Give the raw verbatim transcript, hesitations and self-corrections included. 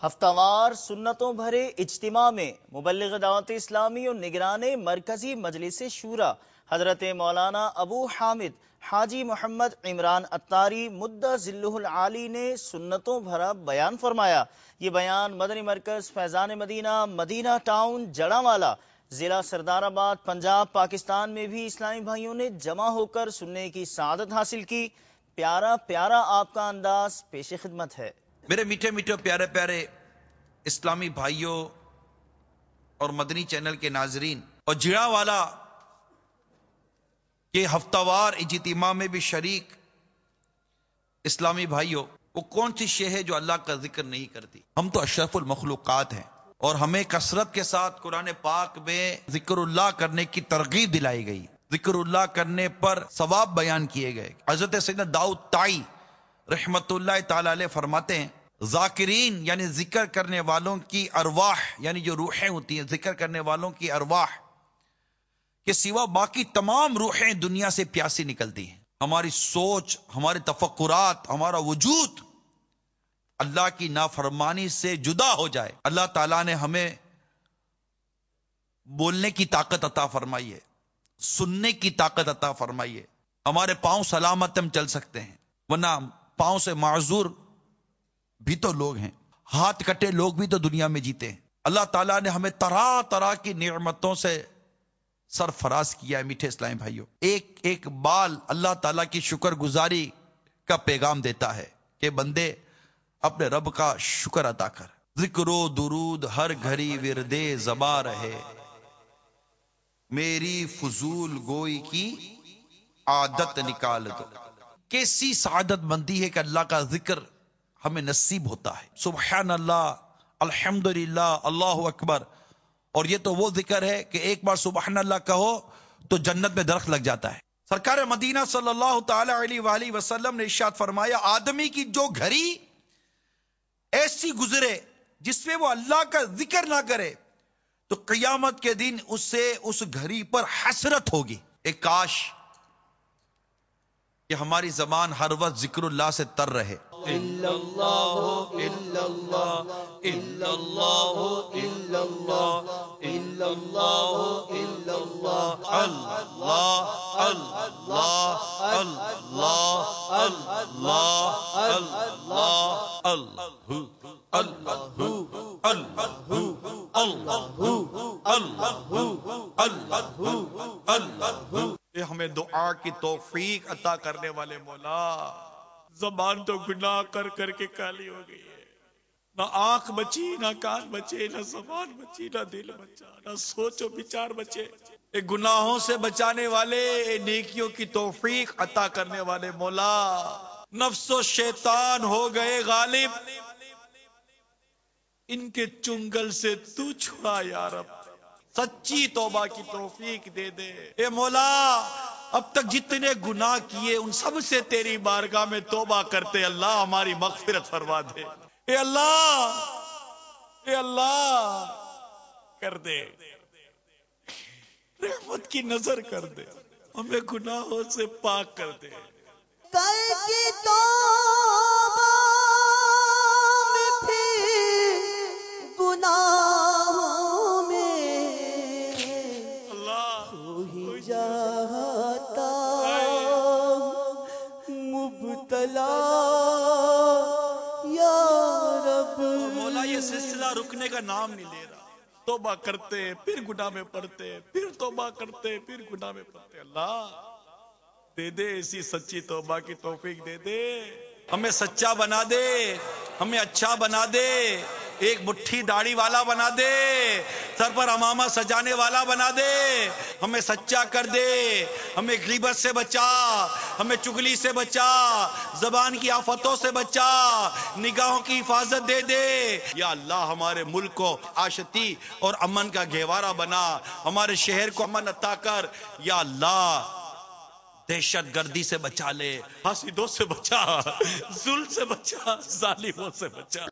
ہفتہ وار سنتوں بھرے اجتماع میں مبلغ دعوت اسلامی اور نگران مرکزی مجلس شورا حضرت مولانا ابو حامد حاجی محمد عمران اتاری مدہ ذلہ العالی نے سنتوں بھرا بیان فرمایا۔ یہ بیان مدنی مرکز فیضان مدینہ مدینہ ٹاؤن جڑاوالا ضلع سردار آباد پنجاب پاکستان میں بھی اسلامی بھائیوں نے جمع ہو کر سننے کی سعادت حاصل کی۔ پیارا پیارا آپ کا انداز پیش خدمت ہے۔ میرے میٹھے میٹھے پیارے پیارے اسلامی بھائیوں اور مدنی چینل کے ناظرین اور جڑا والا کے ہفتہ وار اجتماع میں بھی شریک اسلامی بھائیوں، وہ کون سی شے ہے جو اللہ کا ذکر نہیں کرتی؟ ہم تو اشرف المخلوقات ہیں اور ہمیں کثرت کے ساتھ قرآن پاک میں ذکر اللہ کرنے کی ترغیب دلائی گئی، ذکر اللہ کرنے پر ثواب بیان کیے گئے۔ حضرت سیدنا داؤد طائی رحمت اللہ تعالی علیہ فرماتے ہیں، ذاکرین یعنی ذکر کرنے والوں کی ارواح، یعنی جو روحیں ہوتی ہیں ذکر کرنے والوں کی ارواح کے سوا باقی تمام روحیں دنیا سے پیاسی نکلتی ہیں۔ ہماری سوچ، ہمارے تفکرات، ہمارا وجود اللہ کی نافرمانی سے جدا ہو جائے۔ اللہ تعالیٰ نے ہمیں بولنے کی طاقت عطا فرمائی ہے، سننے کی طاقت عطا فرمائی ہے، ہمارے پاؤں سلامت ہم چل سکتے ہیں، ورنہ پاؤں سے معذور بھی تو لوگ ہیں، ہاتھ کٹے لوگ بھی تو دنیا میں جیتے ہیں۔ اللہ تعالیٰ نے ہمیں طرح طرح کی نعمتوں سے سرفراز کیا ہے۔ میٹھے اسلامی بھائیوں، ایک ایک بال اللہ تعالیٰ کی شکر گزاری کا پیغام دیتا ہے کہ بندے اپنے رب کا شکر ادا کر، ذکر و درود ہر گھڑی وردے زباں رہے، میری فضول گوئی کی عادت نکال دو۔ کیسی سعادت مندی ہے کہ اللہ کا ذکر ہمیں نصیب ہوتا ہے۔ سبحان اللہ، الحمدللہ، اللہ اکبر۔ اور یہ تو وہ ذکر ہے کہ ایک بار سبحان اللہ کہو تو جنت میں درخت لگ جاتا ہے۔ سرکار مدینہ صلی اللہ تعالی علیہ وآلہ وسلم نے ارشاد فرمایا، آدمی کی جو گھڑی ایسی گزرے جس میں وہ اللہ کا ذکر نہ کرے تو قیامت کے دن اس سے اس گھڑی پر حسرت ہوگی۔ ایک کاش کہ ہماری زبان ہر وقت ذکر اللہ سے تر رہے۔ الا اللہ الا اللہ الا اللہ الا اللہ الا اللہ الا اللہ اللہ اللہ اللہ اللہ اللہ اللہ اللہ۔ ہمیں دعا کی توفیق عطا کرنے والے مولا، زبان تو گناہ کر کر کے کالی ہو گئی ہے، نہ آنکھ بچی، نہ کان بچے، نہ زبان بچی، نہ دل بچا، نہ سوچ و بچار بچے۔ اے گناہوں سے بچانے والے، اے نیکیوں کی توفیق عطا کرنے والے مولا، نفس و شیطان ہو گئے غالب، ان کے چنگل سے تو چھڑا یا رب، سچی توبہ کی توفیق دے دے۔ اے مولا، اب تک جتنے گناہ کیے ان سب سے تیری بارگاہ میں توبہ کرتے، اللہ ہماری مغفرت فرما دے۔ اے اللہ، اے اللہ کر دے، رحمت کی نظر کر دے، ہمیں گناہوں سے پاک کر دے۔ کر کی توبہ میں پھر گناہوں میں اللہ تو ہی جاتا مبتلا یا رب۔ مولا یہ سلسلہ رکنے کا نام نہیں لے رہا، توبہ کرتے پھر گناہ میں پڑتے، پھر توبہ کرتے پھر گناہ میں پڑتے۔ اللہ دے دے ایسی سچی توبہ کی توفیق دے دے، ہمیں سچا بنا دے، ہمیں اچھا بنا دے، ایک مٹھی داڑھی والا بنا دے، سر پر امامہ سجانے والا بنا دے، ہمیں سچا کر دے، ہمیں غیبت سے بچا، ہمیں چگلی سے بچا، زبان کی آفتوں سے بچا، نگاہوں کی حفاظت دے دے۔ یا اللہ ہمارے ملک کو آشتی اور امن کا گہوارہ بنا، ہمارے شہر کو امن عطا کر۔ یا اللہ دہشت گردی سے بچا لے، حاسدوں سے بچا، ظلم سے بچا، ظالموں سے بچا۔